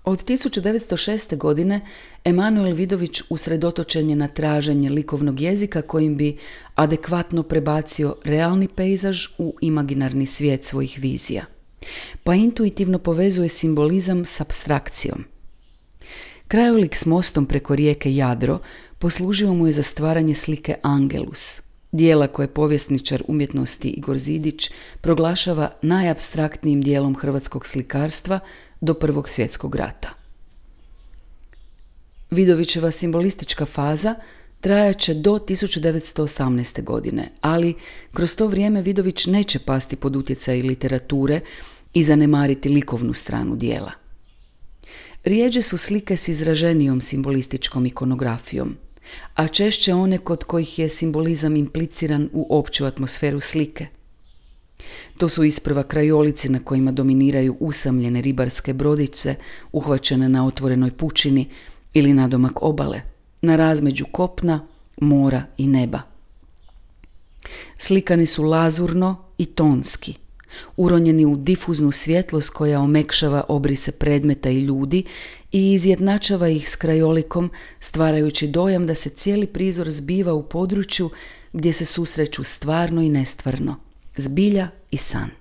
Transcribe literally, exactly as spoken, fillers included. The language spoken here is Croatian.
Od tisuću devetsto šeste. godine Emanuel Vidović usredotočen je na traženje likovnog jezika kojim bi adekvatno prebacio realni pejzaž u imaginarni svijet svojih vizija, pa intuitivno povezuje simbolizam s apstrakcijom. Krajolik s mostom preko rijeke Jadro poslužio mu je za stvaranje slike Angelus, dijela koje povjesničar umjetnosti Igor Zidić proglašava najapstraktnijim dijelom hrvatskog slikarstva do Prvog svjetskog rata. Vidovićeva simbolistička faza trajaće do tisuću devetsto osamnaeste. godine, ali kroz to vrijeme Vidović neće pasti pod utjecaj literature i zanemariti likovnu stranu dijela. Rijeđe su slike s izraženijom simbolističkom ikonografijom, a češće one kod kojih je simbolizam impliciran u opću atmosferu slike. To su isprva krajolici na kojima dominiraju usamljene ribarske brodice uhvaćene na otvorenoj pučini ili nadomak obale, na razmeđu kopna, mora i neba. Slikani su lazurno i tonski, uronjeni u difuznu svjetlost koja omekšava obrise predmeta i ljudi i izjednačava ih s krajolikom, stvarajući dojam da se cijeli prizor zbiva u području gdje se susreću stvarno i nestvarno, zbilja i san.